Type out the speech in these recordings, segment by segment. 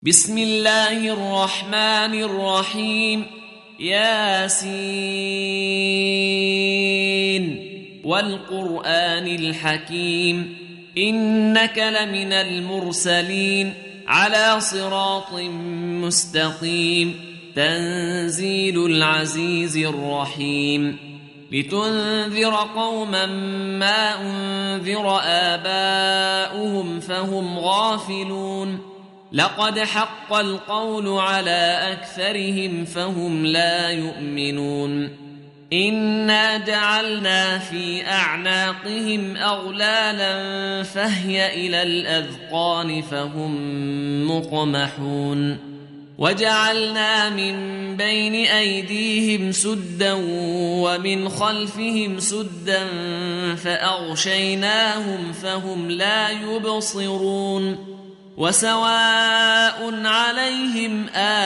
بسم الله الرحمن الرحيم. ياسين والقرآن الحكيم إنك لمن المرسلين على صراط مستقيم تنزيل العزيز الرحيم لتنذر قوما ما أنذر آباؤهم فهم غافلون لقد حق القول على أكثرهم فهم لا يؤمنون إنا جعلنا في أعناقهم أغلالا فهي إلى الأذقان فهم مقمحون وجعلنا من بين أيديهم سدا ومن خلفهم سدا فأغشيناهم فهم لا يبصرون وسواء عليهم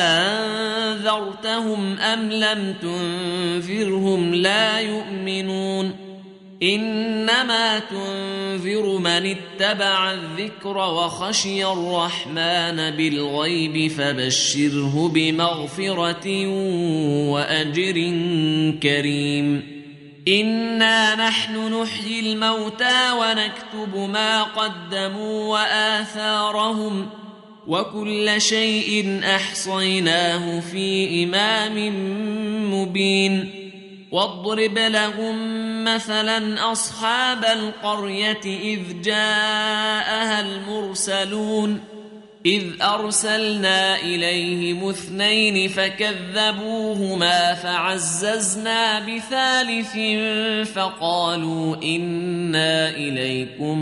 أنذرتهم أم لم تنذرهم لا يؤمنون إنما تنذر من اتبع الذكر وخشي الرحمن بالغيب فبشره بمغفرة وأجر كريم إنا نحن نحيي الموتى ونكتب ما قدموا وآثارهم وكل شيء أحصيناه في إمام مبين واضرب لهم مثلا أصحاب القرية إذ جاءها المرسلون إذ أرسلنا إليهم 2 فكذبوهما فعززنا بثالث فقالوا إنا إليكم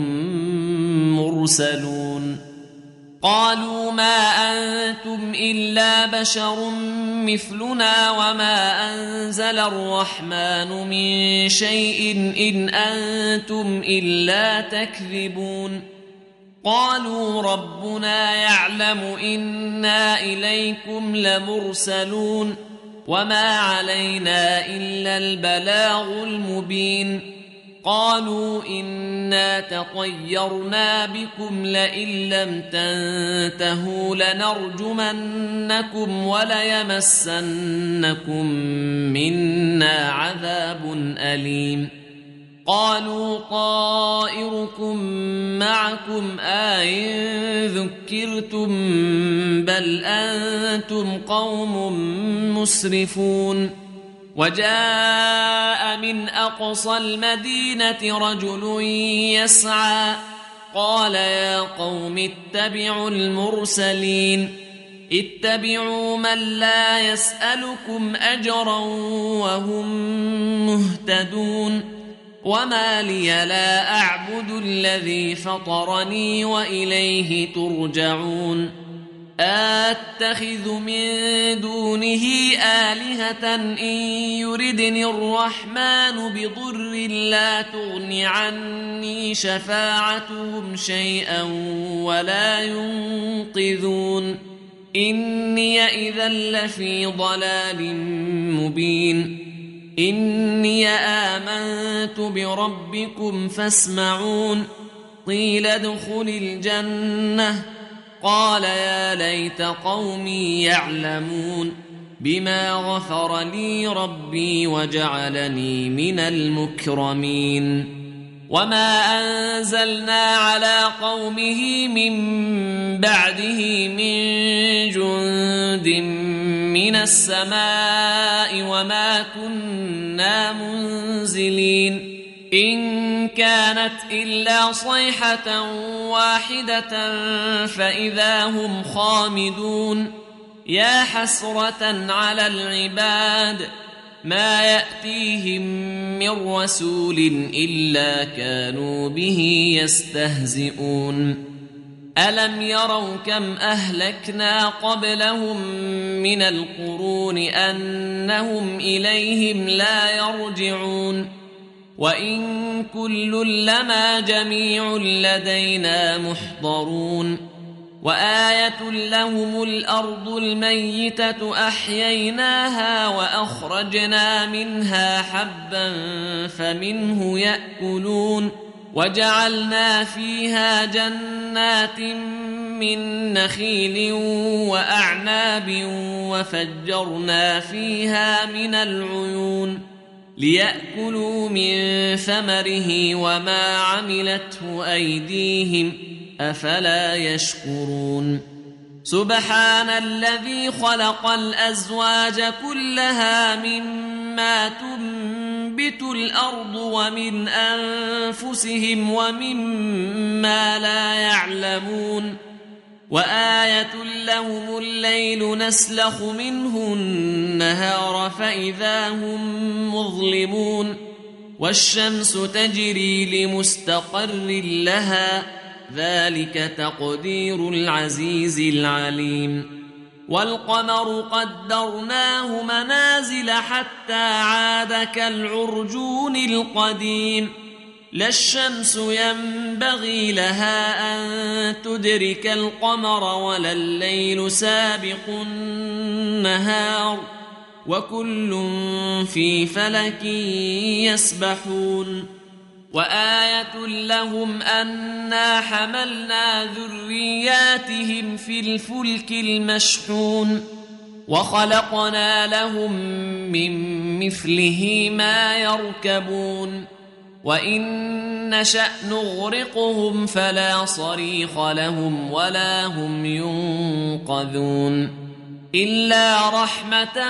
مرسلون قالوا ما أنتم إلا بشر مثلنا وما أنزل الرحمن من شيء إن أنتم إلا تكذبون قالوا ربنا يعلم إنا إليكم لمرسلون وما علينا إلا البلاغ المبين قالوا إنا تطيرنا بكم لئن لم تنتهوا لنرجمنكم وليمسنكم منا عذاب أليم قالوا طائركم معكم أئن ذكرتم بل أنتم قوم مسرفون وجاء من أقصى المدينة رجل يسعى قال يا قوم اتبعوا المرسلين اتبعوا من لا يسألكم أجرا وهم مهتدون وما لي لا أعبد الذي فطرني وإليه ترجعون أتخذ من دونه آلهة إن يردني الرحمن بضر لا تغن عني شفاعتهم شيئا ولا ينقذون إني إذا لفي ضلال مبين إني آمنت بربكم فاسمعون قيل ادخل الجنة قال يا ليت قومي يعلمون بما غفر لي ربي وجعلني من المكرمين وما أنزلنا على قومه من بعده من جند من السماء وما كنا منزلين إن كانت إلا صيحة واحدة فإذا هم خامدون يا حسرة على العباد ما يأتيهم من رسول إلا كانوا به يستهزئون ألم يروا كم أهلكنا قبلهم من القرون أنهم إليهم لا يرجعون وإن كل لما جميع لدينا محضرون وآية لهم الأرض الميتة أحييناها وأخرجنا منها حبا فمنه يأكلون وجعلنا فيها جنات من نخيل وأعناب وفجرنا فيها من العيون ليأكلوا من ثمره وما عملته أيديهم أفلا يشكرون سبحان الذي خلق الأزواج كلها مما تنبت الأرض ومن أنفسهم ومما لا يعلمون وآية لهم الليل نسلخ منه النهار فإذا هم مظلمون والشمس تجري لمستقر لها ذلك تقدير العزيز العليم والقمر قدرناه منازل حتى عاد كالعرجون القديم لا الشمس ينبغي لها أن تدرك القمر ولا الليل سابق النهار وكل في فلك يسبحون وآية لهم أنا حملنا ذرياتهم في الفلك المشحون وخلقنا لهم من مثله ما يركبون وإن نشأ نغرقهم فلا صريخ لهم ولا هم ينقذون إلا رحمة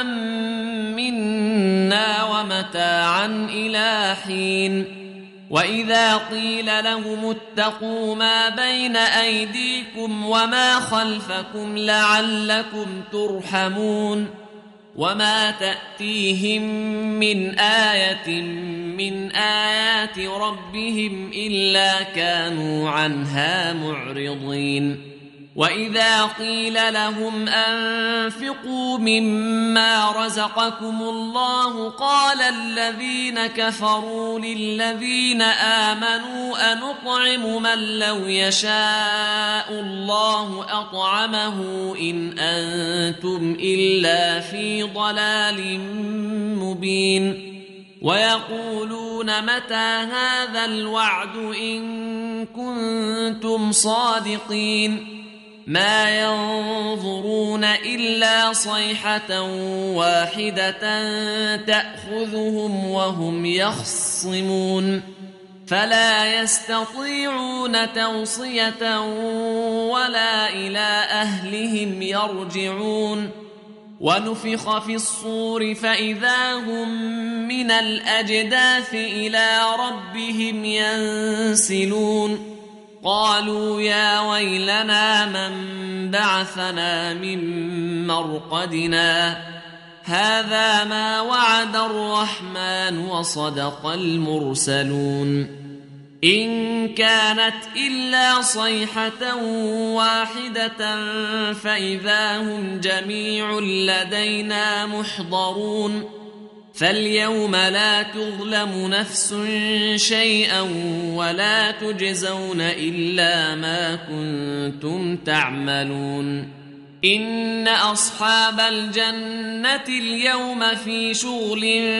منا ومتاعا إلى حين وإذا قيل لهم اتقوا ما بين أيديكم وما خلفكم لعلكم ترحمون وما تأتيهم من آية من آيات ربهم إلا كانوا عنها معرضين وإذا قيل لهم أنفقوا مما رزقكم الله قال الذين كفروا للذين آمنوا أنطعم من لو يشاء الله أطعمه إن أنتم إلا في ضلال مبين ويقولون متى هذا الوعد إن كنتم صادقين ما ينظرون إلا صيحة واحدة تأخذهم وهم يخصمون فلا يستطيعون توصية ولا إلى أهلهم يرجعون ونفخ في الصور فإذا هم من الأجداث إلى ربهم ينسلون قالوا يا ويلنا من بعثنا من مرقدنا هذا ما وعد الرحمن وصدق المرسلون إن كانت إلا صيحة واحدة فإذا هم جميع لدينا محضرون فاليوم لا تظلم نفس شيئا ولا تجزون إلا ما كنتم تعملون إن أصحاب الجنة اليوم في شغل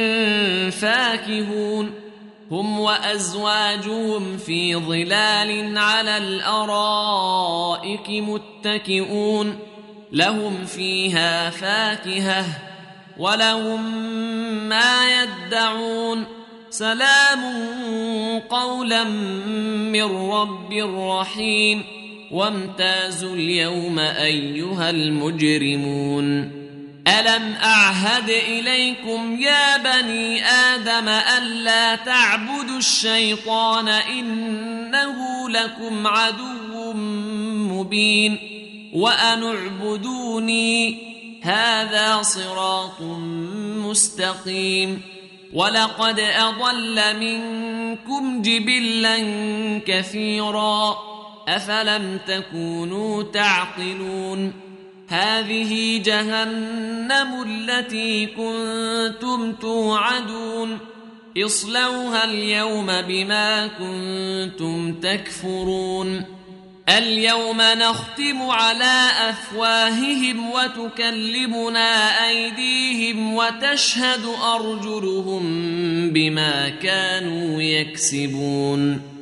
فاكهون هم وأزواجهم في ظلال على الأرائك متكئون لهم فيها فاكهة ولهم ما يدعون سلام قولا من رب رحيم وامتازوا اليوم أيها المجرمون ألم أعهد إليكم يا بني آدم ألا تعبدوا الشيطان إنه لكم عدو مبين وأن اعبدوني هذا صراط مستقيم ولقد أضل منكم جبلا كثيرا أفلم تكونوا تعقلون هذه جهنم التي كنتم توعدون اصلوها اليوم بما كنتم تكفرون اليوم نختم على أفواههم وتكلمنا أيديهم وتشهد أرجلهم بما كانوا يكسبون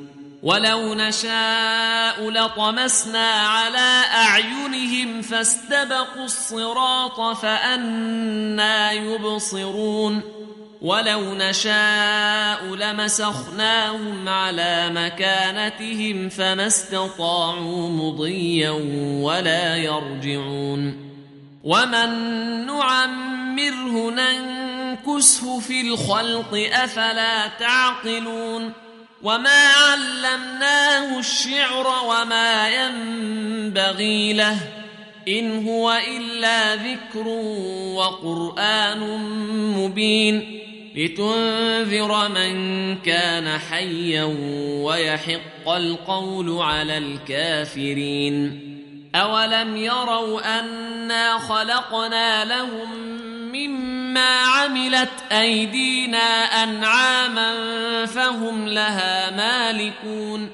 ولو نشاء لطمسنا على أعينهم فاستبقوا الصراط فأنى يبصرون ولو نشاء لمسخناهم على مكانتهم فما استطاعوا مضيا ولا يرجعون ومن نعمره ننكسه في الخلق أفلا تعقلون وما علمناه الشعر وما ينبغي له إن هو إلا ذكر وقرآن مبين لتنذر من كان حيا ويحق القول على الكافرين أولم يروا أنا خلقنا لهم مما عملت أيدينا أنعاما فهم لها مالكون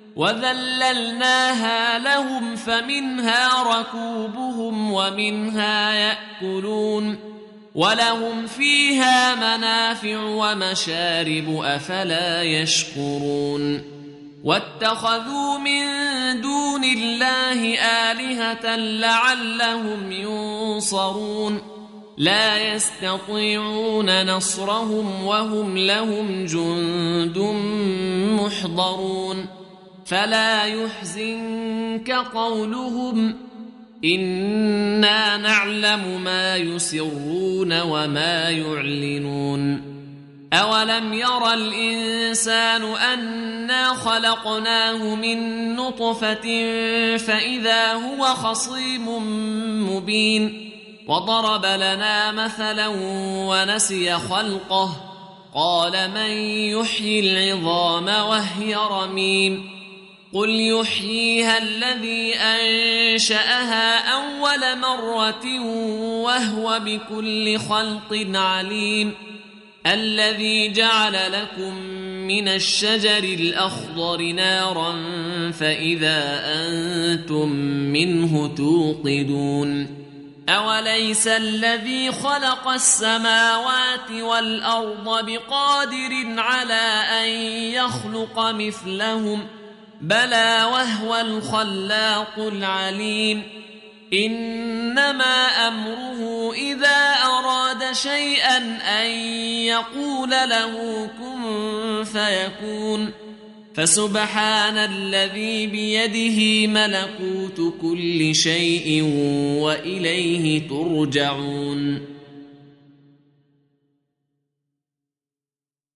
وذللناها لهم فمنها ركوبهم ومنها يأكلون ولهم فيها منافع ومشارب أفلا يشكرون واتخذوا من دون الله آلهة لعلهم ينصرون لا يستطيعون نصرهم وهم لهم جند محضرون فلا يحزنك قولهم إنا نعلم ما يسرون وما يعلنون أولم يرى الإنسان أنا خلقناه من نطفة فإذا هو خصيم مبين وضرب لنا مثلا ونسي خلقه قال من يحيي العظام وهي رميم قل يحييها الذي أنشأها أول مرة وهو بكل خلق عليم الذي جعل لكم من الشجر الأخضر نارا فإذا أنتم منه توقدون أوليس الذي خلق السماوات والأرض بقادر على أن يخلق مثلهم بلى وهو الخلاق العليم إنما أمره إذا أراد شيئا أن يقول له كن فيكون فسبحان الذي بيده ملكوت كل شيء وإليه ترجعون